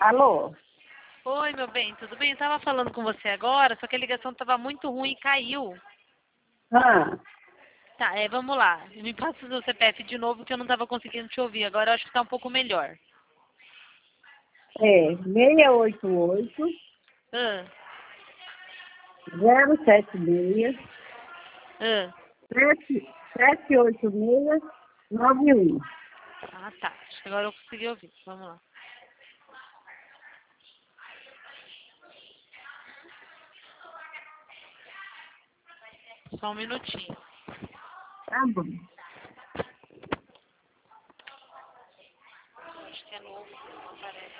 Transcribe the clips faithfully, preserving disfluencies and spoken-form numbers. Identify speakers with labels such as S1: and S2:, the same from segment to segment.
S1: Alô?
S2: Oi, meu bem, tudo bem? Eu tava falando com você agora, só que a ligação tava muito ruim e caiu.
S1: Ah,
S2: Tá, é, vamos lá. Me passa o seu C P F de novo que eu não tava conseguindo te ouvir. Agora eu acho que tá um pouco melhor.
S1: é seis oito oito,
S2: Ah,
S1: zero sete seis,
S2: ah.
S1: sete sete oito seis, nove um.
S2: Ah, tá. Acho que agora eu consegui ouvir. Vamos lá. Só um minutinho.
S1: Tá bom.
S2: Acho que é novo, não aparece.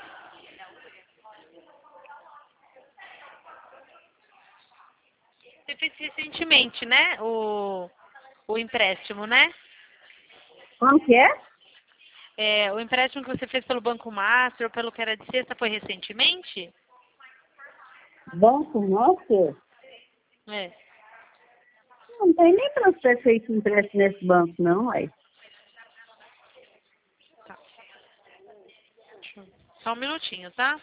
S2: Você fez recentemente, né? O, o empréstimo, né?
S1: Como que é?
S2: É, o empréstimo que você fez pelo Banco Master ou pelo que era de sexta foi recentemente?
S1: Banco nosso?
S2: É.
S1: Não tem nem para você feito empréstimo nesse banco, não, aí.
S2: Só um minutinho, tá?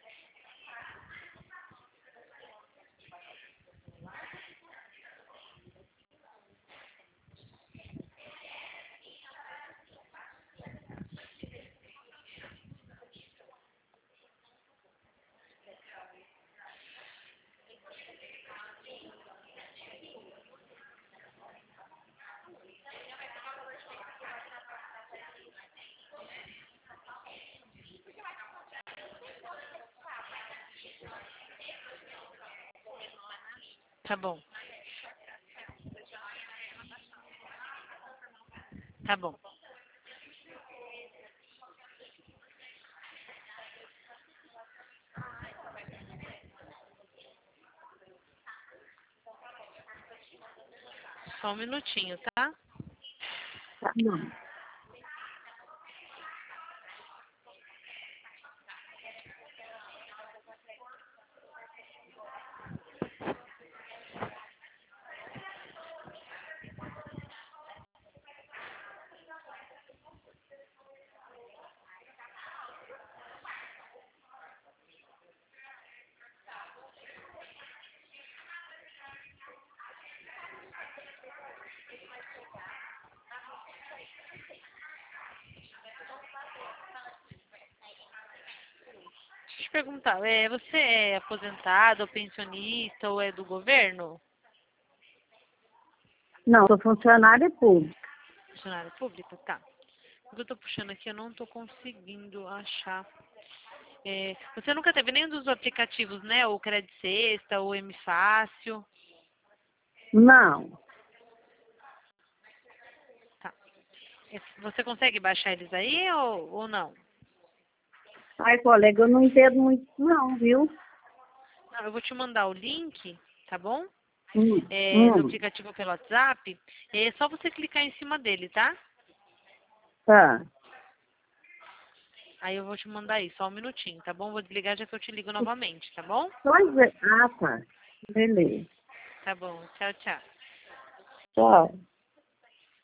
S2: Tá bom. Tá bom. Só um minutinho, tá?
S1: Tá bom.
S2: Deixa eu te perguntar, é, você é aposentado, ou pensionista, ou é do governo?
S1: Não, sou funcionária pública.
S2: Funcionário público? Tá. O que eu tô puxando aqui, eu não tô conseguindo achar. É, você nunca teve nenhum dos aplicativos, né? O Crédito Sexta, o M Fácil.
S1: Não.
S2: Tá. É, você consegue baixar eles aí ou, ou não?
S1: Ai, colega, eu não entendo muito, não, viu?
S2: Não, eu vou te mandar o link, tá bom?
S1: Hum,
S2: É, do
S1: hum,
S2: aplicativo pelo WhatsApp. É só você clicar em cima dele, tá?
S1: tá.
S2: Aí eu vou te mandar aí, só um minutinho, tá bom? Vou desligar já que eu te ligo novamente, tá bom?
S1: Pois é. Ah, tá. Beleza.
S2: Tá bom. Tchau, tchau.
S1: Tchau.